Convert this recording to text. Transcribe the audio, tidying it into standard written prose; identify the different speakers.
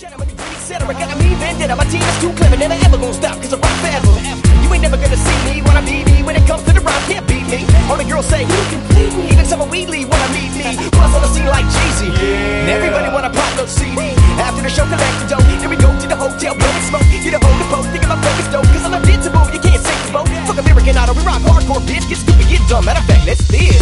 Speaker 1: Got me vendetta, my team is too clever, never ever gonna stop, cause I rock forever. You ain't never gonna see me, wanna be me, when it comes to the rhyme, can't beat me. All the girls say, you complete me, even some of Wheatley wanna meet me. Plus on the scene like Jeezy, and everybody wanna pop no CD. After the show, collect the dough, then we go to the hotel, blow and smoke. Get a hold of post, think about focus dope, cause I'm invincible, you can't sink the boat. Fuck American Idol, we rock hardcore, bitch, get stupid, get dumb, matter of fact, let's see it.